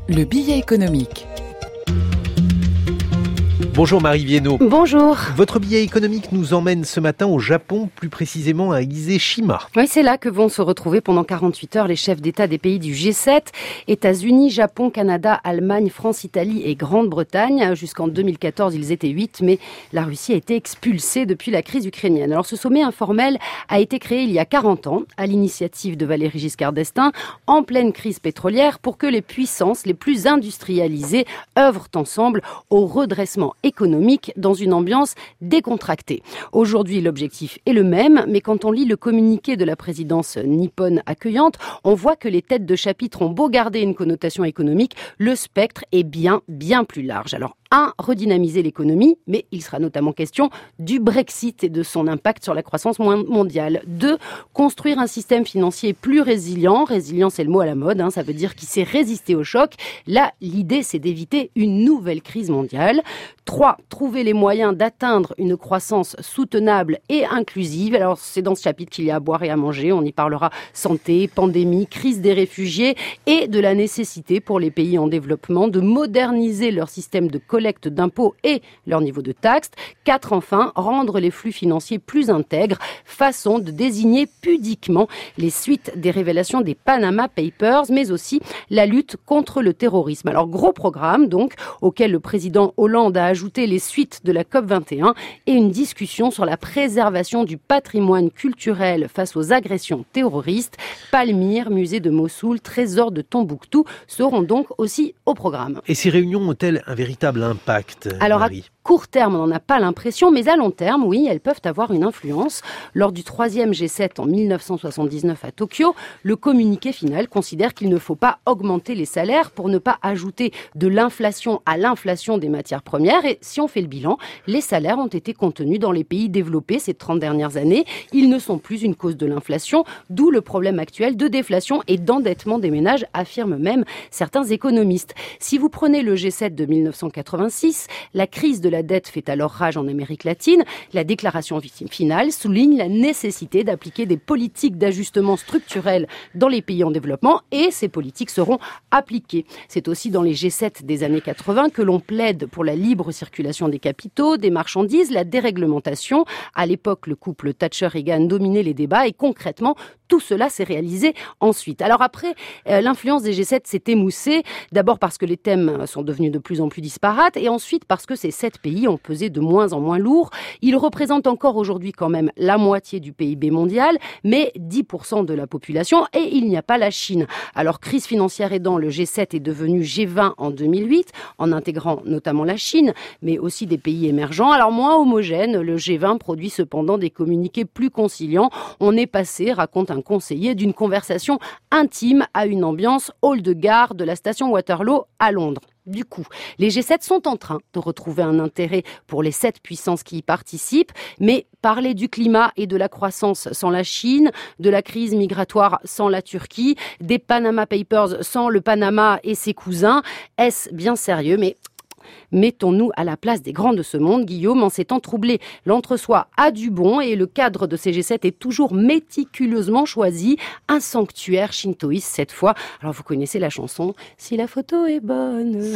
Le billet économique. Bonjour Marie Viennot. Bonjour. Votre billet économique nous emmène ce matin au Japon, plus précisément à Ise-Shima. Oui, c'est là que vont se retrouver pendant 48 heures les chefs d'État des pays du G7, États-Unis, Japon, Canada, Allemagne, France, Italie et Grande-Bretagne. Jusqu'en 2014, ils étaient 8, mais la Russie a été expulsée depuis la crise ukrainienne. Alors ce sommet informel a été créé il y a 40 ans, à l'initiative de Valéry Giscard d'Estaing, en pleine crise pétrolière, pour que les puissances les plus industrialisées œuvrent ensemble au redressement économique dans une ambiance décontractée. Aujourd'hui, l'objectif est le même, mais quand on lit le communiqué de la présidence nippone accueillante, on voit que les têtes de chapitre ont beau garder une connotation économique, le spectre est bien plus large. Alors, 1. Redynamiser l'économie, mais il sera notamment question du Brexit et de son impact sur la croissance mondiale. 2. Construire un système financier plus résilient. Résilient, c'est le mot à la mode, ça veut dire qu'il sait résister au choc. Là, l'idée, c'est d'éviter une nouvelle crise mondiale. 3. Trouver les moyens d'atteindre une croissance soutenable et inclusive. Alors, c'est dans ce chapitre qu'il y a à boire et à manger. On y parlera santé, pandémie, crise des réfugiés et de la nécessité pour les pays en développement de moderniser leur système de collecte d'impôts et leur niveau de taxes. 4. Enfin, rendre les flux financiers plus intègres, façon de désigner pudiquement les suites des révélations des Panama Papers, mais aussi la lutte contre le terrorisme. Alors, gros programme, donc, auquel le président Hollande a ajouté les suites de la COP21 et une discussion sur la préservation du patrimoine culturel face aux agressions terroristes. Palmyre, musée de Mossoul, trésor de Tombouctou seront donc aussi au programme. Et ces réunions ont-elles un véritable impact, Alors, Marie ? Court terme, on n'en a pas l'impression, mais à long terme, oui, elles peuvent avoir une influence. Lors du 3e G7 en 1979 à Tokyo, le communiqué final considère qu'il ne faut pas augmenter les salaires pour ne pas ajouter de l'inflation à l'inflation des matières premières. Et si on fait le bilan, les salaires ont été contenus dans les pays développés ces 30 dernières années. Ils ne sont plus une cause de l'inflation, d'où le problème actuel de déflation et d'endettement des ménages, affirment même certains économistes. Si vous prenez le G7 de 1986, la crise de la dette fait alors rage en Amérique latine. La déclaration finale souligne la nécessité d'appliquer des politiques d'ajustement structurel dans les pays en développement et ces politiques seront appliquées. C'est aussi dans les G7 des années 80 que l'on plaide pour la libre circulation des capitaux, des marchandises, la déréglementation. À l'époque, le couple Thatcher-Reagan dominait les débats et concrètement, tout cela s'est réalisé ensuite. Alors après, l'influence des G7 s'est émoussée, d'abord parce que les thèmes sont devenus de plus en plus disparates et ensuite parce que ces 7 pays ont pesé de moins en moins lourd. Ils représentent encore aujourd'hui quand même la moitié du PIB mondial, mais 10% de la population et il n'y a pas la Chine. Alors crise financière aidant, le G7 est devenu G20 en 2008, en intégrant notamment la Chine, mais aussi des pays émergents. Alors moins homogène, le G20 produit cependant des communiqués plus conciliants. On est passé, raconte un conseiller, d'une conversation intime à une ambiance hall de gare de la station Waterloo à Londres. Du coup, les G7 sont en train de retrouver un intérêt pour les 7 puissances qui y participent, mais parler du climat et de la croissance sans la Chine, de la crise migratoire sans la Turquie, des Panama Papers sans le Panama et ses cousins, est-ce bien sérieux ? Mais mettons-nous à la place des grands de ce monde, Guillaume, en ces temps troublés. L'entre-soi a du bon et le cadre de ces G7 est toujours méticuleusement choisi. Un sanctuaire shintoïste cette fois. Alors vous connaissez la chanson « Si la photo est bonne ».